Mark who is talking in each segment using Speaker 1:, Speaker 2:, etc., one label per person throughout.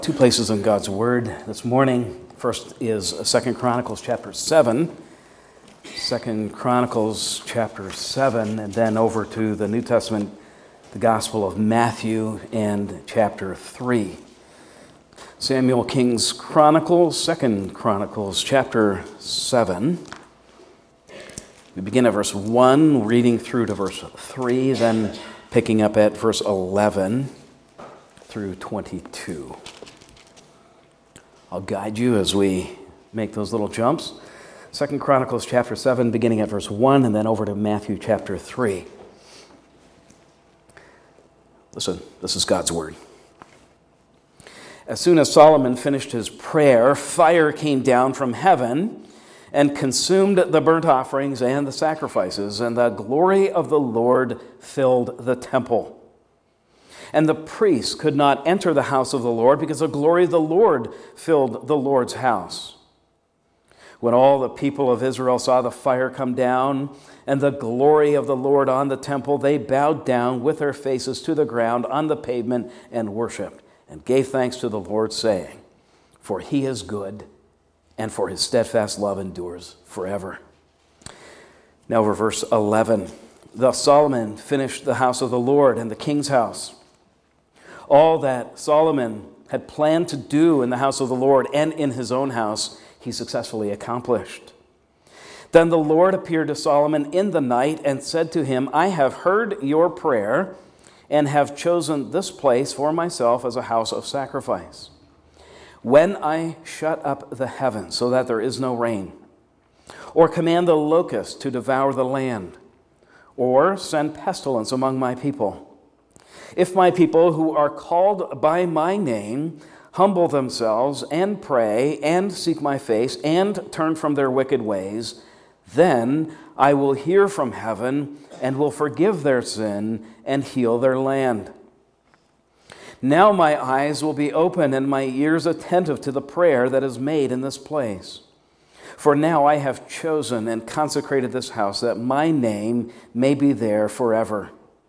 Speaker 1: Two places in God's Word this morning. First is 2 Chronicles chapter 7. 2 Chronicles chapter 7, and then over to the New Testament, the Gospel of Matthew and chapter 3. Samuel King's Chronicles, 2 Chronicles chapter 7. We begin at verse 1, reading through to verse 3, then picking up at verse 11 through 22. I'll guide you as we make those little jumps. 2 Chronicles chapter 7, beginning at verse 1, and then over to Matthew chapter 3. Listen, this is God's word. As soon as Solomon finished his prayer, fire came down from heaven and consumed the burnt offerings and the sacrifices, and the glory of the Lord filled the temple. And the priests could not enter the house of the Lord because the glory of the Lord filled the Lord's house. When all the people of Israel saw the fire come down and the glory of the Lord on the temple, they bowed down with their faces to the ground on the pavement and worshipped and gave thanks to the Lord, saying, "For he is good, and for his steadfast love endures forever." Now over verse 11. Thus Solomon finished the house of the Lord and the king's house. All that Solomon had planned to do in the house of the Lord and in his own house, he successfully accomplished. Then the Lord appeared to Solomon in the night and said to him, "I have heard your prayer and have chosen this place for myself as a house of sacrifice. When I shut up the heavens so that there is no rain, or command the locust to devour the land, or send pestilence among my people, if my people who are called by my name humble themselves and pray and seek my face and turn from their wicked ways, then I will hear from heaven and will forgive their sin and heal their land. Now my eyes will be open and my ears attentive to the prayer that is made in this place. For now I have chosen and consecrated this house that my name may be there forever.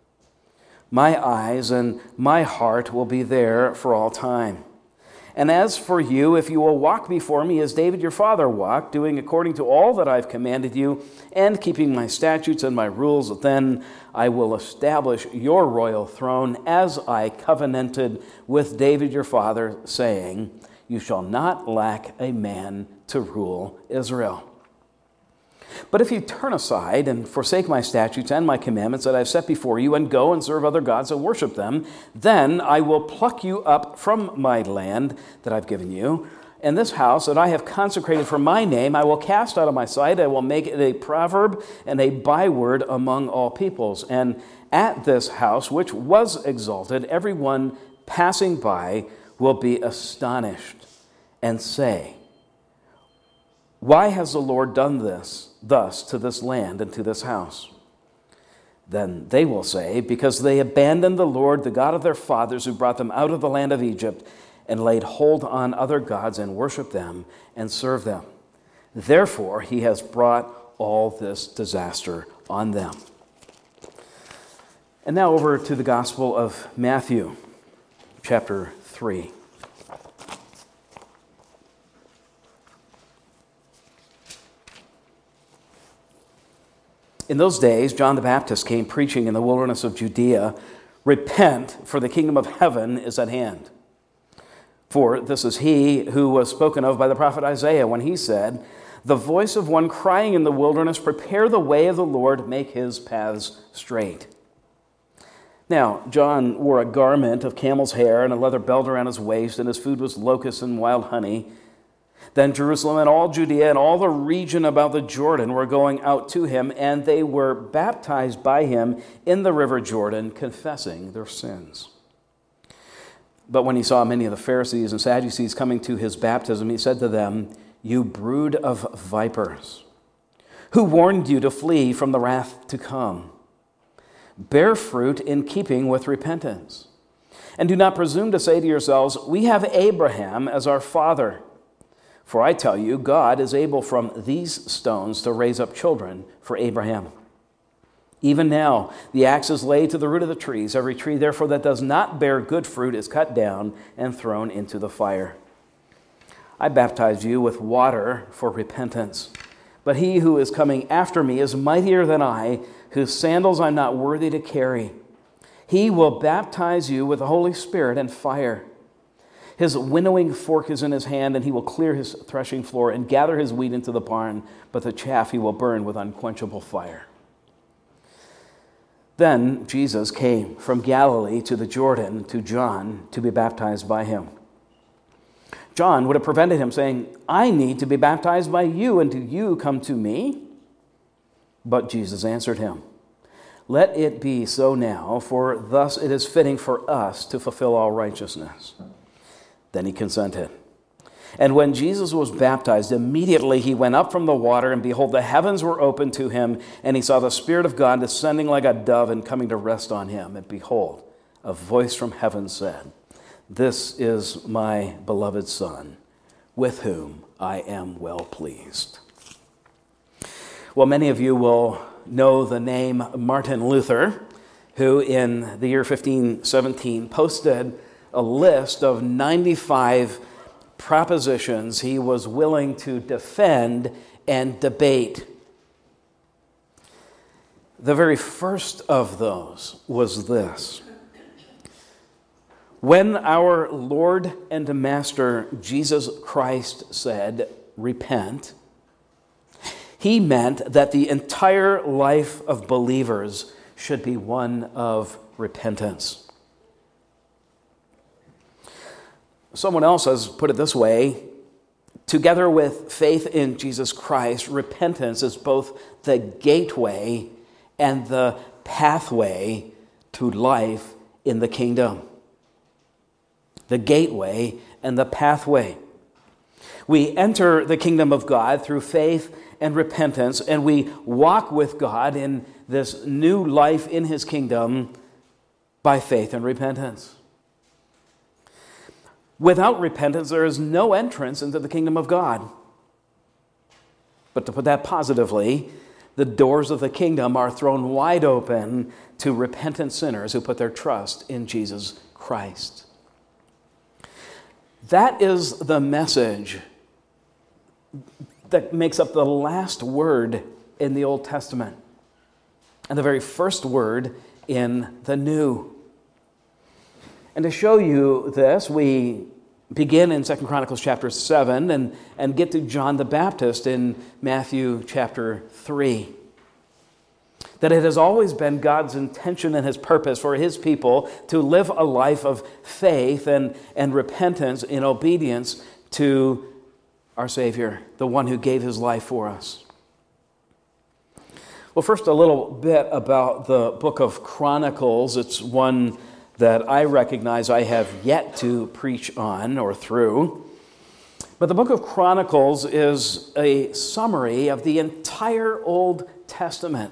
Speaker 1: My eyes and my heart will be there for all time. And as for you, if you will walk before me as David your father walked, doing according to all that I've commanded you, and keeping my statutes and my rules, then I will establish your royal throne as I covenanted with David your father, saying, you shall not lack a man to rule Israel. But if you turn aside and forsake my statutes and my commandments that I've set before you, and go and serve other gods and worship them, then I will pluck you up from my land that I've given you, and this house that I have consecrated for my name I will cast out of my sight. I will make it a proverb and a byword among all peoples. And at this house, which was exalted, everyone passing by will be astonished and say, why has the Lord done this thus to this land and to this house? Then they will say, because they abandoned the Lord, the God of their fathers, who brought them out of the land of Egypt, and laid hold on other gods and worshiped them and served them. Therefore he has brought all this disaster on them. And now over to the Gospel of Matthew, chapter 3. In those days, John the Baptist came preaching in the wilderness of Judea, repent, for the kingdom of heaven is at hand. For this is he who was spoken of by the prophet Isaiah when he said, the voice of one crying in the wilderness, prepare the way of the Lord, make his paths straight. Now, John wore a garment of camel's hair and a leather belt around his waist, and his food was locusts and wild honey. Then Jerusalem and all Judea and all the region about the Jordan were going out to him, and they were baptized by him in the river Jordan, confessing their sins. But when he saw many of the Pharisees and Sadducees coming to his baptism, he said to them, you brood of vipers, who warned you to flee from the wrath to come? Bear fruit in keeping with repentance. And do not presume to say to yourselves, we have Abraham as our father. For I tell you, God is able from these stones to raise up children for Abraham. Even now, the axe is laid to the root of the trees. Every tree, therefore, that does not bear good fruit is cut down and thrown into the fire. I baptize you with water for repentance. But he who is coming after me is mightier than I, whose sandals I'm not worthy to carry. He will baptize you with the Holy Spirit and fire. His winnowing fork is in his hand, and he will clear his threshing floor and gather his wheat into the barn, but the chaff he will burn with unquenchable fire. Then Jesus came from Galilee to the Jordan to John to be baptized by him. John would have prevented him, saying, I need to be baptized by you, and do you come to me? But Jesus answered him, Let it be so now, for thus it is fitting for us to fulfill all righteousness. Then he consented. And when Jesus was baptized, immediately he went up from the water, and behold, the heavens were opened to him, and he saw the Spirit of God descending like a dove and coming to rest on him. And behold, a voice from heaven said, This is my beloved Son, with whom I am well pleased. Well, many of you will know the name Martin Luther, who in the year 1517 posted a list of 95 propositions he was willing to defend and debate. The very first of those was this: when our Lord and Master Jesus Christ said, repent, he meant that the entire life of believers should be one of repentance. Someone else has put it this way: together with faith in Jesus Christ, repentance is both the gateway and the pathway to life in the kingdom. The gateway and the pathway. We enter the kingdom of God through faith and repentance, and we walk with God in this new life in his kingdom by faith and repentance. Without repentance, there is no entrance into the kingdom of God. But to put that positively, the doors of the kingdom are thrown wide open to repentant sinners who put their trust in Jesus Christ. That is the message that makes up the last word in the Old Testament and the very first word in the New. And to show you this, we begin in 2 Chronicles chapter 7 and get to John the Baptist in Matthew chapter 3. That it has always been God's intention and his purpose for his people to live a life of faith and repentance in obedience to our Savior, the one who gave his life for us. Well, first a little bit about the book of Chronicles. It's one that I recognize I have yet to preach on or through. But the book of Chronicles is a summary of the entire Old Testament.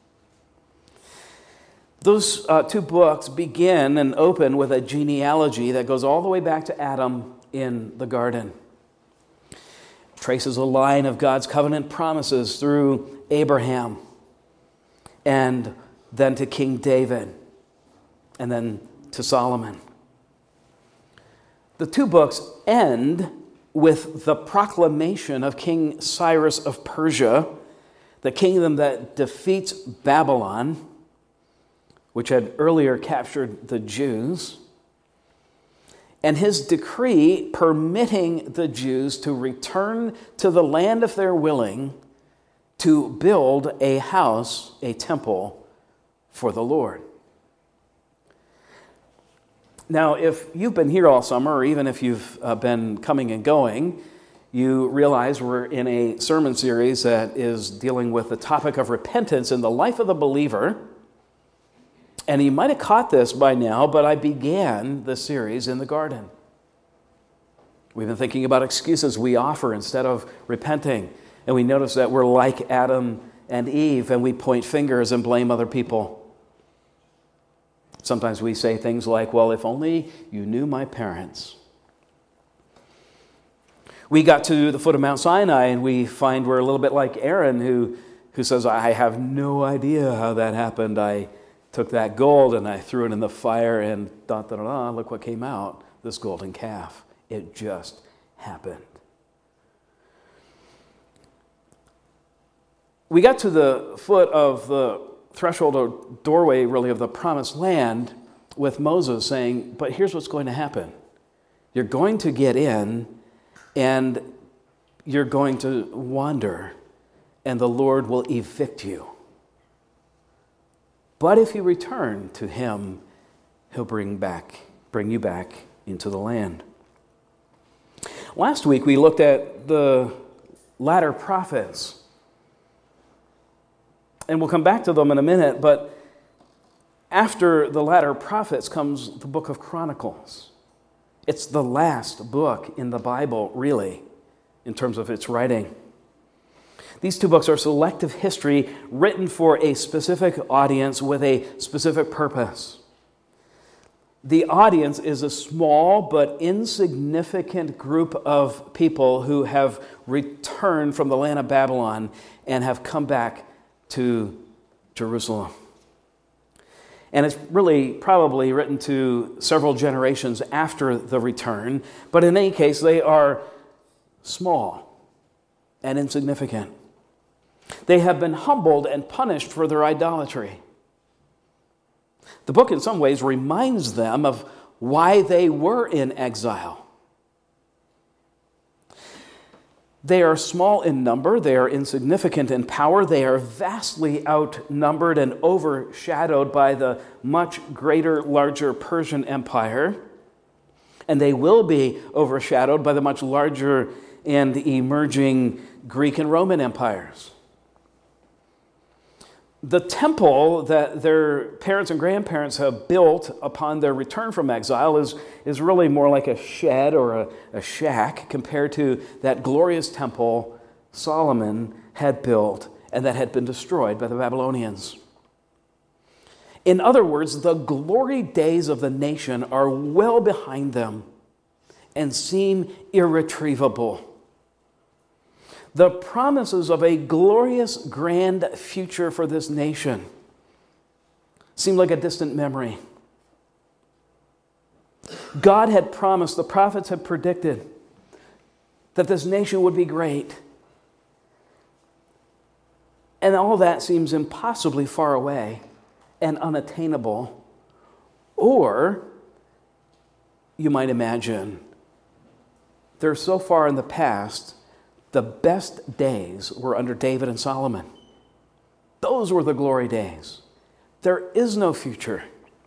Speaker 1: Those two books begin and open with a genealogy that goes all the way back to Adam in the garden. It traces a line of God's covenant promises through Abraham, and then to King David, and then to Solomon. The two books end with the proclamation of King Cyrus of Persia, the kingdom that defeats Babylon, which had earlier captured the Jews, and his decree permitting the Jews to return to the land if they're willing to build a house, a temple for the Lord. Now, if you've been here all summer, or even if you've been coming and going, you realize we're in a sermon series that is dealing with the topic of repentance in the life of the believer. And you might have caught this by now, but I began the series in the garden. We've been thinking about excuses we offer instead of repenting. And we notice that we're like Adam and Eve, and we point fingers and blame other people. Sometimes we say things like, well, if only you knew my parents. We got to the foot of Mount Sinai, and we find we're a little bit like Aaron, who says, I have no idea how that happened. I took that gold and I threw it in the fire and look what came out, this golden calf. It just happened. We got to the foot of the threshold or doorway, really, of the promised land with Moses saying, but here's what's going to happen. You're going to get in and you're going to wander, and the Lord will evict you. But if you return to him, he'll bring you back into the land. Last week we looked at the latter prophets. And we'll come back to them in a minute, but after the latter prophets comes the book of Chronicles. It's the last book in the Bible, really, in terms of its writing. These two books are selective history written for a specific audience with a specific purpose. The audience is a small but insignificant group of people who have returned from the land of Babylon and have come back to Jerusalem. And it's really probably written to several generations after the return, but in any case, they are small and insignificant. They have been humbled and punished for their idolatry. The book, in some ways, reminds them of why they were in exile. They are small in number, they are insignificant in power, they are vastly outnumbered and overshadowed by the much greater, larger Persian Empire, and they will be overshadowed by the much larger and emerging Greek and Roman empires. The temple that their parents and grandparents have built upon their return from exile is really more like a shed or a shack compared to that glorious temple Solomon had built and that had been destroyed by the Babylonians. In other words, the glory days of the nation are well behind them and seem irretrievable. The promises of a glorious, grand future for this nation seem like a distant memory. God had promised, the prophets had predicted, that this nation would be great. And all that seems impossibly far away and unattainable. Or, you might imagine, they're so far in the past, the best days were under David and Solomon. Those were the glory days. There is no future.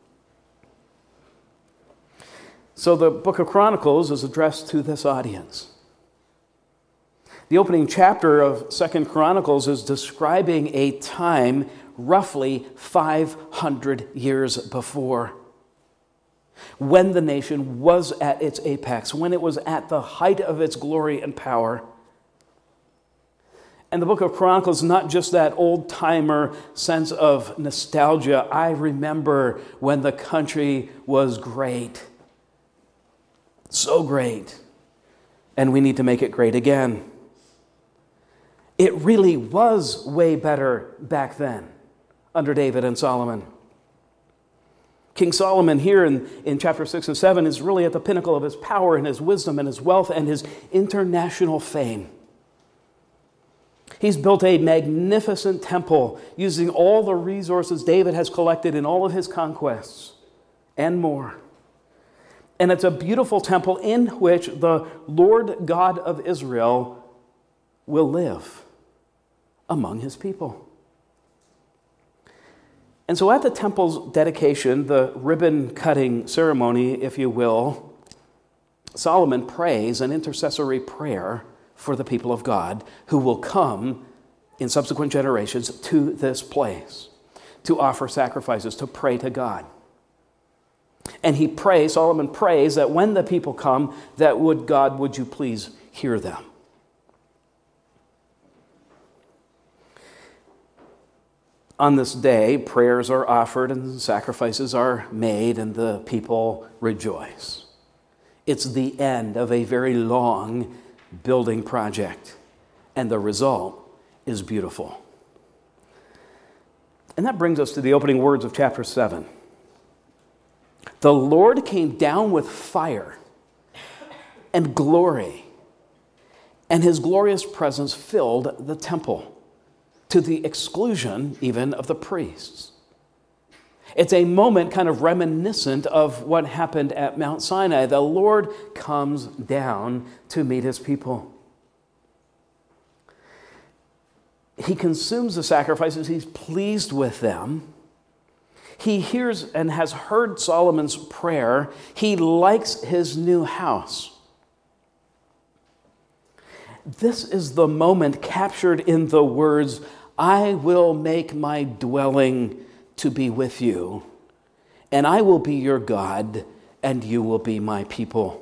Speaker 1: So the book of Chronicles is addressed to this audience. The opening chapter of 2 Chronicles is describing a time roughly 500 years before, when the nation was at its apex, when it was at the height of its glory and power. And the book of Chronicles is not just that old-timer sense of nostalgia. I remember when the country was great. So great. And we need to make it great again. It really was way better back then under David and Solomon. King Solomon here in chapter 6 and 7 is really at the pinnacle of his power and his wisdom and his wealth and his international fame. He's built a magnificent temple using all the resources David has collected in all of his conquests and more. And it's a beautiful temple in which the Lord God of Israel will live among his people. And so at the temple's dedication, the ribbon-cutting ceremony, if you will, Solomon prays an intercessory prayer for the people of God who will come in subsequent generations to this place to offer sacrifices, to pray to God. And Solomon prays that when the people come, that God, would you please hear them? On this day, prayers are offered and sacrifices are made and the people rejoice. It's the end of a very long building project, and the result is beautiful. And that brings us to the opening words of chapter 7. The Lord came down with fire and glory, and his glorious presence filled the temple, to the exclusion even of the priests. It's a moment kind of reminiscent of what happened at Mount Sinai. The Lord comes down to meet his people. He consumes the sacrifices. He's pleased with them. He hears and has heard Solomon's prayer. He likes his new house. This is the moment captured in the words, I will make my dwelling to be with you, and I will be your God, and you will be my people.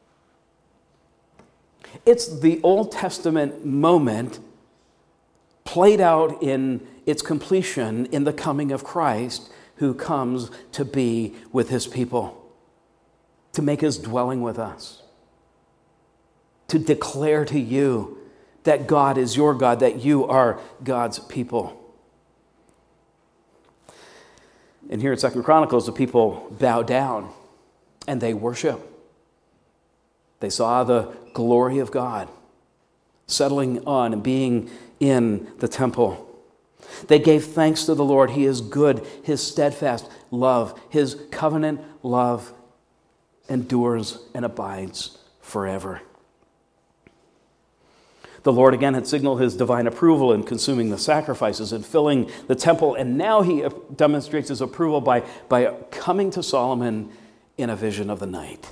Speaker 1: It's the Old Testament moment played out in its completion in the coming of Christ, who comes to be with his people, to make his dwelling with us, to declare to you that God is your God, that you are God's people. And here in 2 Chronicles, the people bow down and they worship. They saw the glory of God settling on and being in the temple. They gave thanks to the Lord. He is good. His steadfast love, his covenant love endures and abides forever. The Lord again had signaled his divine approval in consuming the sacrifices and filling the temple, and now he demonstrates his approval by coming to Solomon in a vision of the night.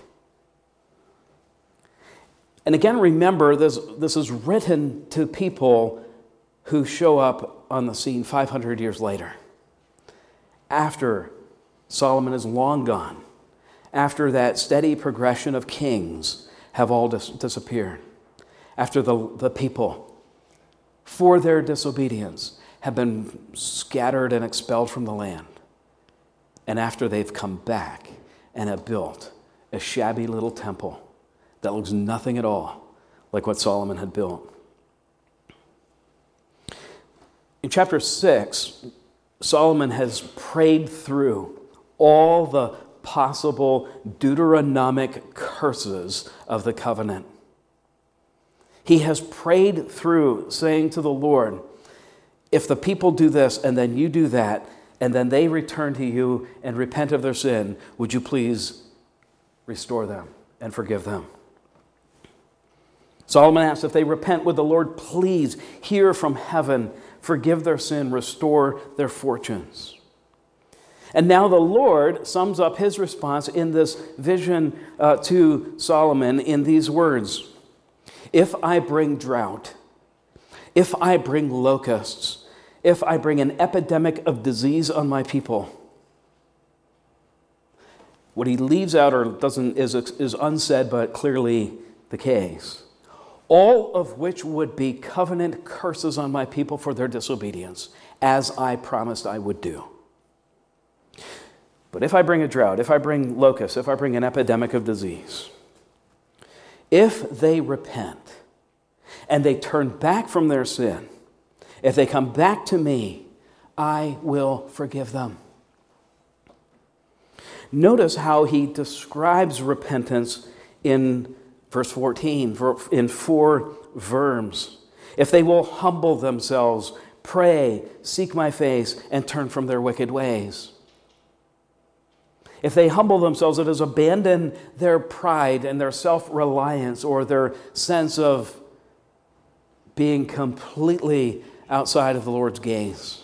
Speaker 1: And again, remember, this is written to people who show up on the scene 500 years later, after Solomon is long gone, after that steady progression of kings have all disappeared, after the people, for their disobedience, have been scattered and expelled from the land, and after they've come back and have built a shabby little temple that looks nothing at all like what Solomon had built. In chapter 6, Solomon has prayed through all the possible Deuteronomic curses of the covenant. He has prayed through, saying to the Lord, if the people do this and then you do that, and then they return to you and repent of their sin, would you please restore them and forgive them? Solomon asks, if they repent, would the Lord please hear from heaven, forgive their sin, restore their fortunes? And now the Lord sums up his response in this vision to Solomon in these words. If I bring drought, if I bring locusts, if I bring an epidemic of disease on my people. What he leaves out or doesn't is unsaid, but clearly the case. All of which would be covenant curses on my people for their disobedience, as I promised I would do. But if I bring a drought, if I bring locusts, if I bring an epidemic of disease, if they repent and they turn back from their sin, if they come back to me, I will forgive them. Notice how he describes repentance in verse 14, in 4 verbs. If they will humble themselves, pray, seek my face, and turn from their wicked ways. If they humble themselves, it is abandon their pride and their self-reliance or their sense of being completely outside of the Lord's gaze.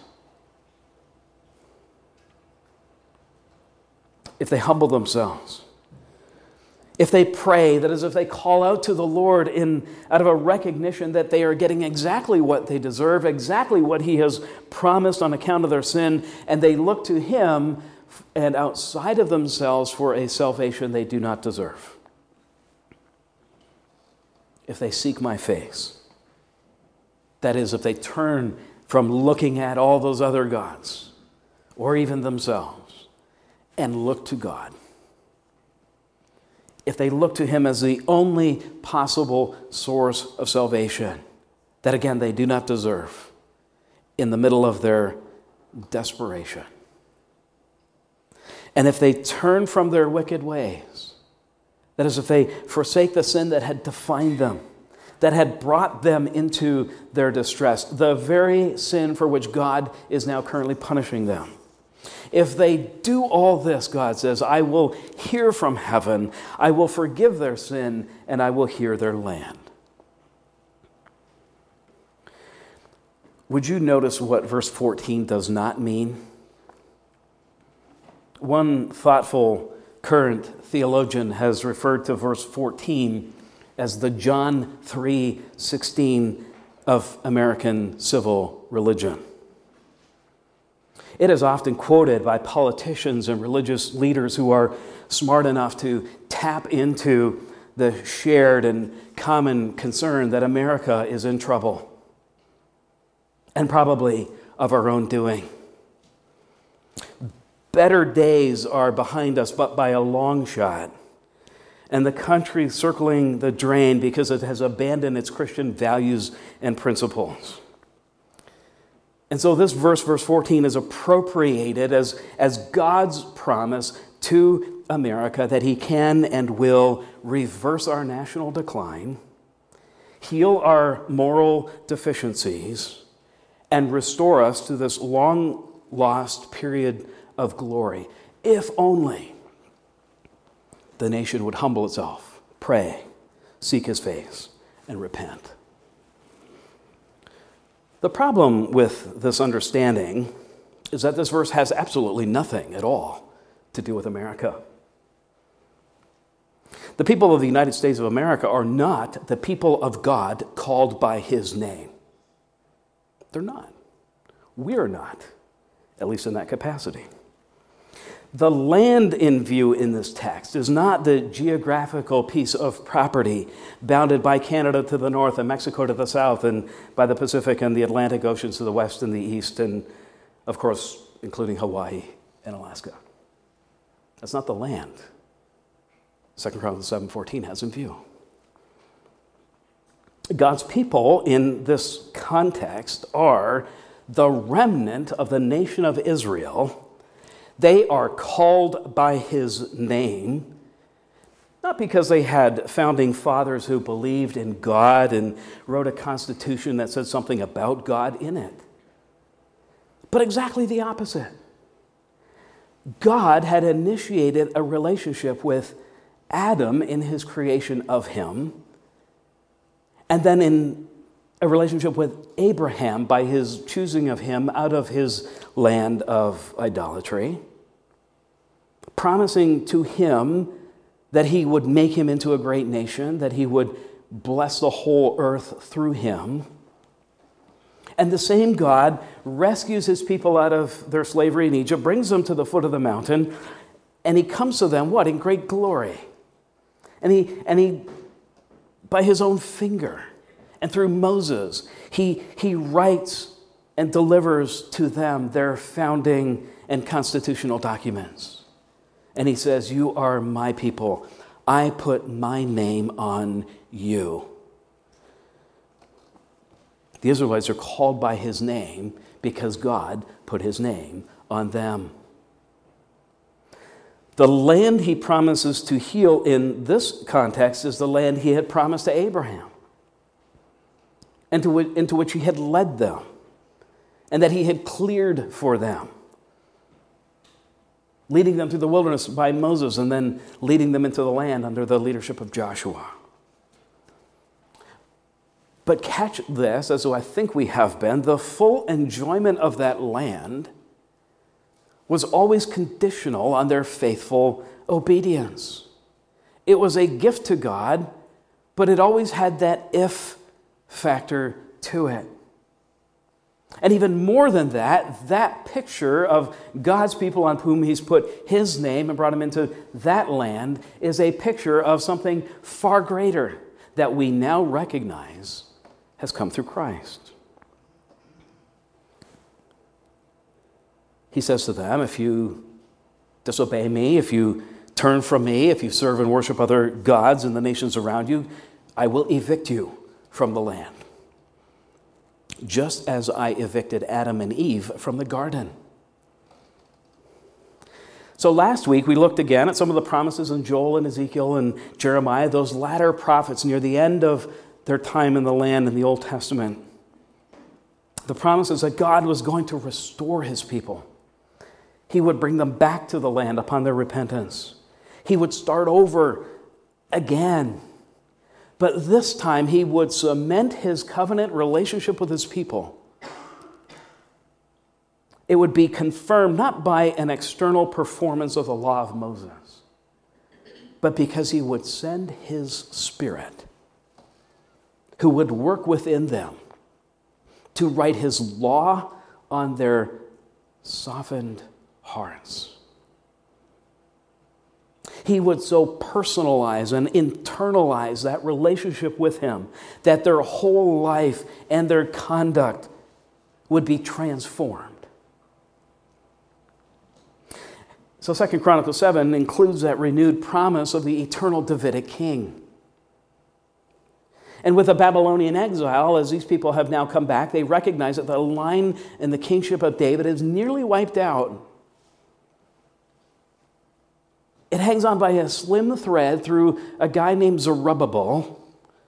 Speaker 1: If they humble themselves. If they pray, that is, if they call out to the Lord out of a recognition that they are getting exactly what they deserve, exactly what he has promised on account of their sin, and they look to him and outside of themselves for a salvation they do not deserve. If they seek my face, that is, if they turn from looking at all those other gods, or even themselves, and look to God. If they look to him as the only possible source of salvation, that again they do not deserve, in the middle of their desperation. And if they turn from their wicked ways, that is, if they forsake the sin that had defined them, that had brought them into their distress, the very sin for which God is now currently punishing them. If they do all this, God says, I will hear from heaven, I will forgive their sin, and I will hear their land. Would you notice what verse 14 does not mean? One thoughtful current theologian has referred to verse 14 as the John 3:16 of American civil religion. It is often quoted by politicians and religious leaders who are smart enough to tap into the shared and common concern that America is in trouble, and probably of our own doing. Better days are behind us, but by a long shot. And the country circling the drain because it has abandoned its Christian values and principles. And so this verse 14, is appropriated as God's promise to America that he can and will reverse our national decline, heal our moral deficiencies, and restore us to this long-lost period of glory, if only the nation would humble itself, pray, seek his face, and repent. The problem with this understanding is that this verse has absolutely nothing at all to do with America. The people of the United States of America are not the people of God called by his name. They're not. We're not, at least in that capacity. The land in view in this text is not the geographical piece of property bounded by Canada to the north and Mexico to the south and by the Pacific and the Atlantic Oceans to the west and the east and, of course, including Hawaii and Alaska. That's not the land 2 Chronicles 7:14 has in view. God's people in this context are the remnant of the nation of Israel. They are called by his name, not because they had founding fathers who believed in God and wrote a constitution that said something about God in it, but exactly the opposite. God had initiated a relationship with Adam in his creation of him, and then in a relationship with Abraham by his choosing of him out of his land of idolatry, promising to him that he would make him into a great nation, that he would bless the whole earth through him. And the same God rescues his people out of their slavery in Egypt, brings them to the foot of the mountain, and he comes to them, what? In great glory. And he by his own finger and through Moses, he writes and delivers to them their founding and constitutional documents. And he says, you are my people. I put my name on you. The Israelites are called by his name because God put his name on them. The land he promises to heal in this context is the land he had promised to Abraham, and into which he had led them, and that he had cleared for them, leading them through the wilderness by Moses and then leading them into the land under the leadership of Joshua. But catch this, as I think we have been, the full enjoyment of that land was always conditional on their faithful obedience. It was a gift to God, but it always had that if factor to it. And even more than that, that picture of God's people on whom he's put his name and brought them into that land is a picture of something far greater that we now recognize has come through Christ. He says to them, if you disobey me, if you turn from me, if you serve and worship other gods in the nations around you, I will evict you from the land. just as I evicted Adam and Eve from the garden. So last week we looked again at some of the promises in Joel and Ezekiel and Jeremiah, those latter prophets near the end of their time in the land in the Old Testament. The promises that God was going to restore his people. He would bring them back to the land upon their repentance. He would start over again. But this time he would cement his covenant relationship with his people. It would be confirmed not by an external performance of the law of Moses, but because he would send his Spirit who would work within them to write his law on their softened hearts. He would so personalize and internalize that relationship with him that their whole life and their conduct would be transformed. So 2 Chronicles 7 includes that renewed promise of the eternal Davidic king. And with the Babylonian exile, as these people have now come back, they recognize that the line in the kingship of David is nearly wiped out. It hangs on by a slim thread through a guy named Zerubbabel,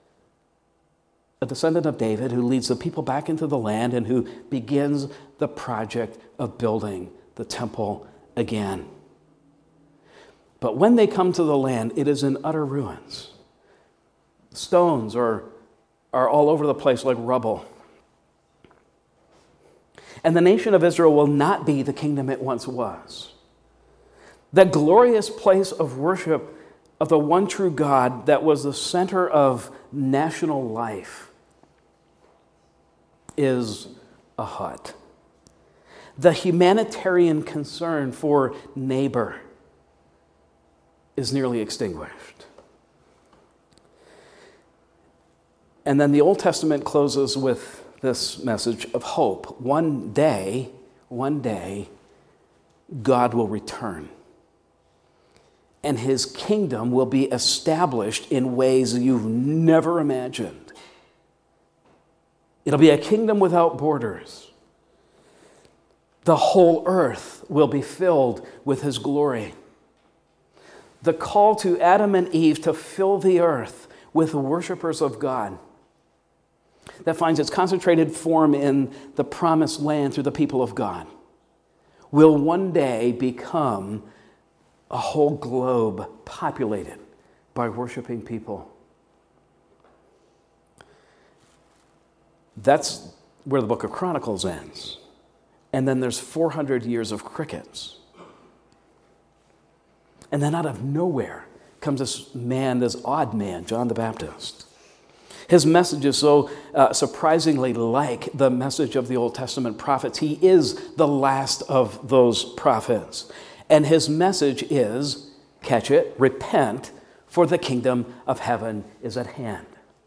Speaker 1: a descendant of David, who leads the people back into the land and who begins the project of building the temple again. But when they come to the land, it is in utter ruins. Stones are all over the place like rubble. And the nation of Israel will not be the kingdom it once was. That glorious place of worship of the one true God that was the center of national life is a hut. The humanitarian concern for neighbor is nearly extinguished. And then the Old Testament closes with this message of hope. One day, God will return. And his kingdom will be established in ways you've never imagined. It'll be a kingdom without borders. The whole earth will be filled with his glory. The call to Adam and Eve to fill the earth with worshipers of God that finds its concentrated form in the promised land through the people of God will one day become a whole globe populated by worshiping people. That's where the book of Chronicles ends. And then there's 400 years of crickets. And then out of nowhere comes this man, this odd man, John the Baptist. His message is so surprisingly like the message of the Old Testament prophets. He is the last of those prophets. And his message is, catch it, repent, for the kingdom of heaven is at hand.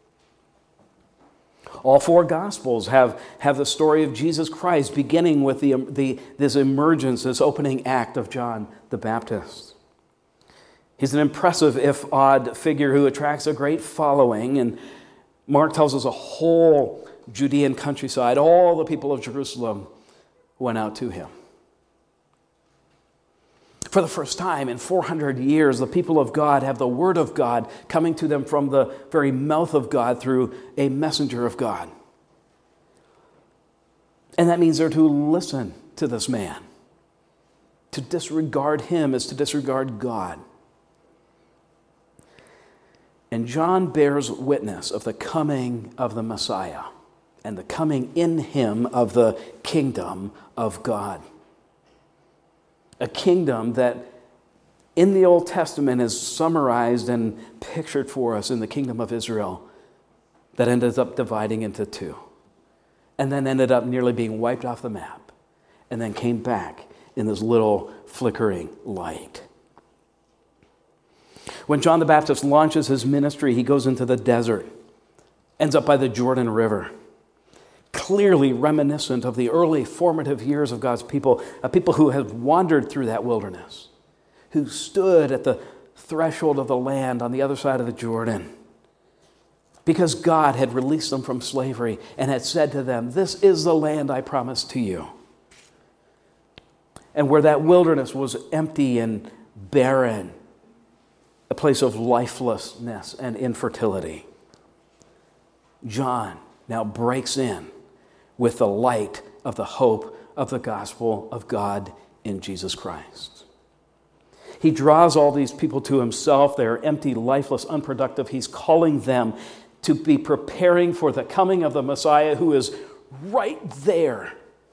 Speaker 1: All four Gospels have the story of Jesus Christ, beginning with this emergence, this opening act of John the Baptist. He's an impressive, if odd, figure who attracts a great following. And Mark tells us a whole Judean countryside, all the people of Jerusalem went out to him. For the first time in 400 years, the people of God have the word of God coming to them from the very mouth of God through a messenger of God. And that means they're to listen to this man. To disregard him is to disregard God. And John bears witness of the coming of the Messiah and the coming in him of the kingdom of God. A kingdom that in the Old Testament is summarized and pictured for us in the kingdom of Israel that ended up dividing into two and then ended up nearly being wiped off the map and then came back in this little flickering light. When John the Baptist launches his ministry, he goes into the desert, ends up by the Jordan River, clearly reminiscent of the early formative years of God's people, a people who have wandered through that wilderness, who stood at the threshold of the land on the other side of the Jordan, because God had released them from slavery and had said to them, "This is the land I promised to you." And where that wilderness was empty and barren, a place of lifelessness and infertility, John now breaks in with the light of the hope of the gospel of God in Jesus Christ. He draws all these people to himself. They're empty, lifeless, unproductive. He's calling them to be preparing for the coming of the Messiah who is right there,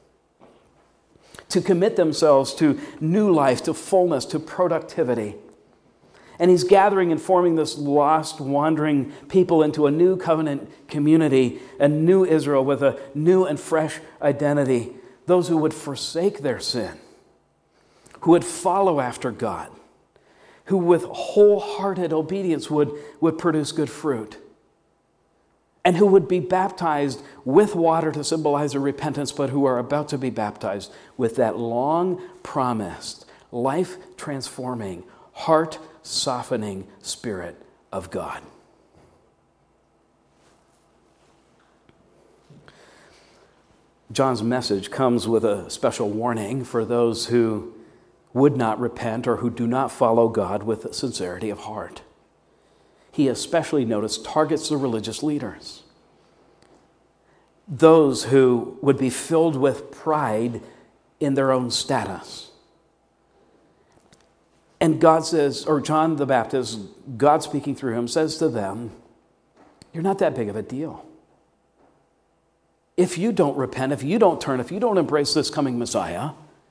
Speaker 1: to commit themselves to new life, to fullness, to productivity. And he's gathering and forming this lost, wandering people into a new covenant community, a new Israel with a new and fresh identity. Those who would forsake their sin, who would follow after God, who with wholehearted obedience would produce good fruit, and who would be baptized with water to symbolize a repentance, but who are about to be baptized with that long-promised, life-transforming, heart-softening Spirit of God. John's message comes with a special warning for those who would not repent or who do not follow God with sincerity of heart. He especially, notice, targets the religious leaders, those who would be filled with pride in their own status. And God says, or John the Baptist, God speaking through him, says to them, "You're not that big of a deal. If you don't repent, if you don't turn, if you don't embrace this coming Messiah,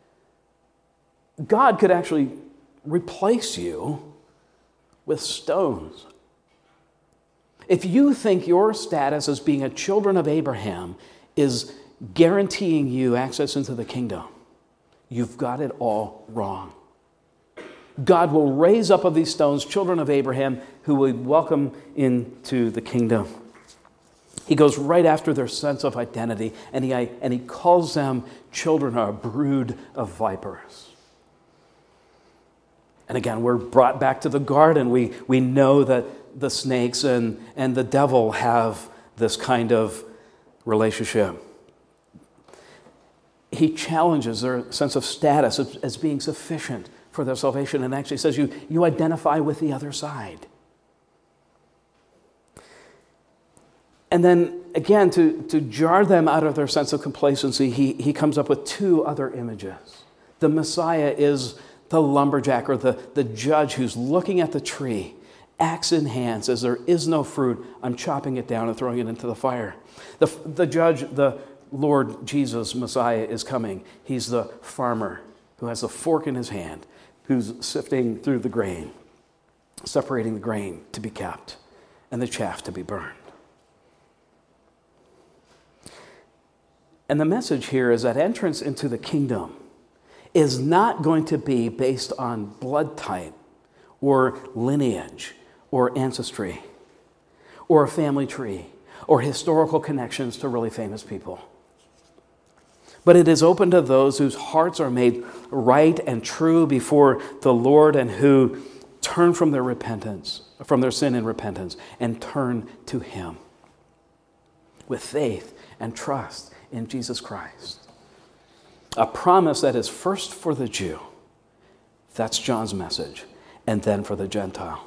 Speaker 1: God could actually replace you with stones. If you think your status as being a children of Abraham is guaranteeing you access into the kingdom, you've got it all wrong. God will raise up of these stones children of Abraham who will welcome into the kingdom." He goes right after their sense of identity, and he calls them children, a brood of vipers. And again, we're brought back to the garden. We know that the snakes and the devil have this kind of relationship. He challenges their sense of status as being sufficient for their salvation, and actually says you identify with the other side. And then again, to jar them out of their sense of complacency, he comes up with two other images. The Messiah is the lumberjack or the judge who's looking at the tree, axe in hand, says, "There is no fruit. I'm chopping it down and throwing it into the fire." The judge, the Lord Jesus, Messiah, is coming. He's the farmer who has a fork in his hand, who's sifting through the grain, separating the grain to be kept and the chaff to be burned. And the message here is that entrance into the kingdom is not going to be based on blood type or lineage or ancestry or a family tree or historical connections to really famous people. But it is open to those whose hearts are made right and true before the Lord and who turn from their repentance, from their sin and repentance, and turn to Him with faith and trust in Jesus Christ. A promise that is first for the Jew, that's John's message, and then for the Gentile.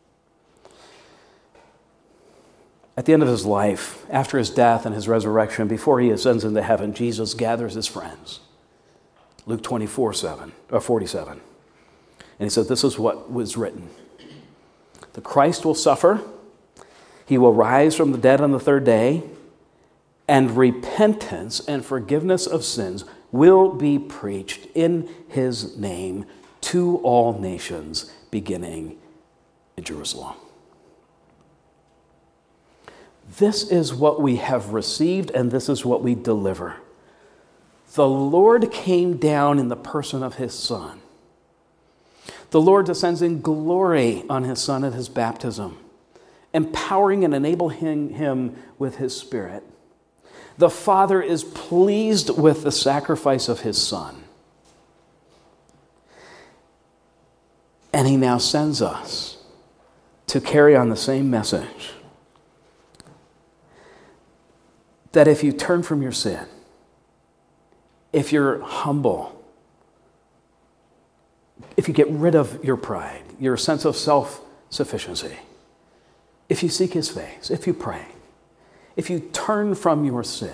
Speaker 1: At the end of his life, after his death and his resurrection, before he ascends into heaven, Jesus gathers his friends. Luke 47. And he said, this is what was written. The Christ will suffer. He will rise from the dead on the third day, and repentance and forgiveness of sins will be preached in his name to all nations, beginning in Jerusalem. This is what we have received, and this is what we deliver. The Lord came down in the person of his Son. The Lord descends in glory on his Son at his baptism, empowering and enabling him with his Spirit. The Father is pleased with the sacrifice of his Son. And he now sends us to carry on the same message, that if you turn from your sin, if you're humble, if you get rid of your pride, your sense of self-sufficiency, if you seek his face, if you pray, if you turn from your sin,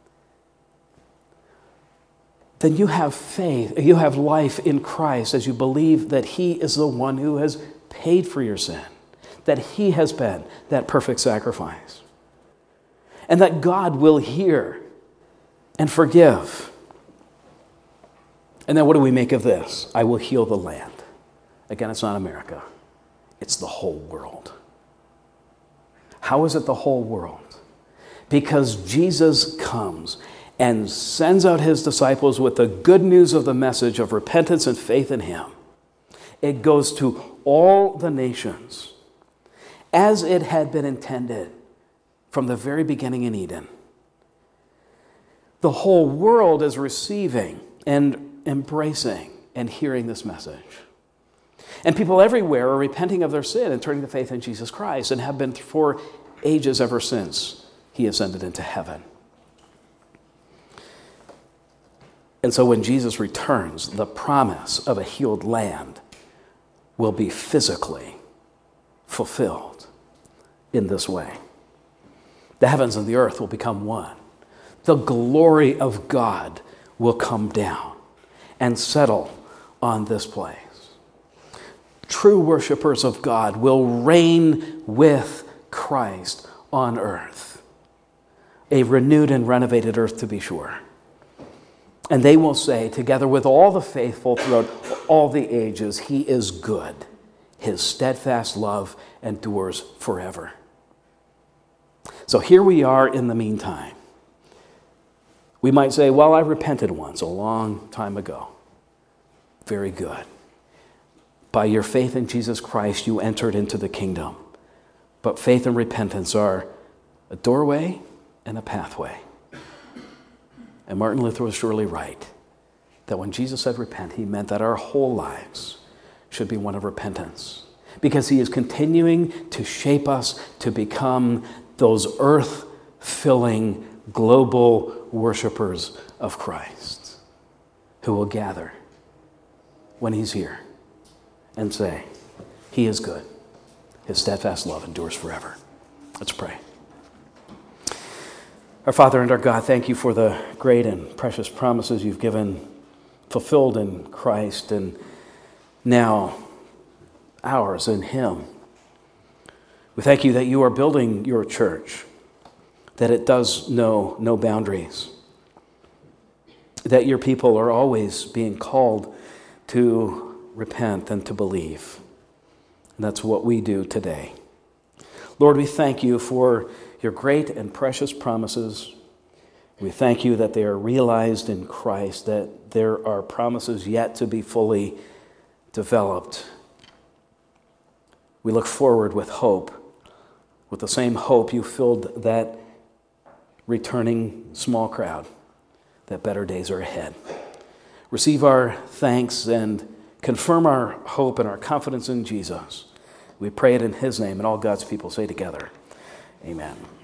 Speaker 1: then you have faith, you have life in Christ as you believe that he is the one who has paid for your sin, that he has been that perfect sacrifice, and that God will hear and forgive. And then what do we make of this? I will heal the land. Again, it's not America. It's the whole world. How is it the whole world? Because Jesus comes and sends out his disciples with the good news of the message of repentance and faith in him. It goes to all the nations as it had been intended from the very beginning in Eden. The whole world is receiving and embracing and hearing this message. And people everywhere are repenting of their sin and turning to faith in Jesus Christ, and have been for ages ever since he ascended into heaven. And so when Jesus returns, the promise of a healed land will be physically fulfilled in this way. The heavens and the earth will become one. The glory of God will come down and settle on this place. True worshipers of God will reign with Christ on earth. A renewed and renovated earth, to be sure. And they will say, together with all the faithful throughout all the ages, he is good. His steadfast love endures forever. So here we are in the meantime. We might say, well, I repented once a long time ago. Very good. By your faith in Jesus Christ, you entered into the kingdom. But faith and repentance are a doorway and a pathway. And Martin Luther was surely right that when Jesus said repent, he meant that our whole lives should be one of repentance, because he is continuing to shape us to become those earth-filling global worshipers of Christ who will gather when he's here and say, he is good. His steadfast love endures forever. Let's pray. Our Father and our God, thank you for the great and precious promises you've given, fulfilled in Christ, and now ours in him. We thank you that you are building your church, that it does know no boundaries, that your people are always being called to repent and to believe. And that's what we do today. Lord, we thank you for your great and precious promises. We thank you that they are realized in Christ, that there are promises yet to be fully developed. We look forward with hope, with the same hope you filled that returning small crowd, that better days are ahead. Receive our thanks and confirm our hope and our confidence in Jesus. We pray it in his name, and all God's people say together, amen.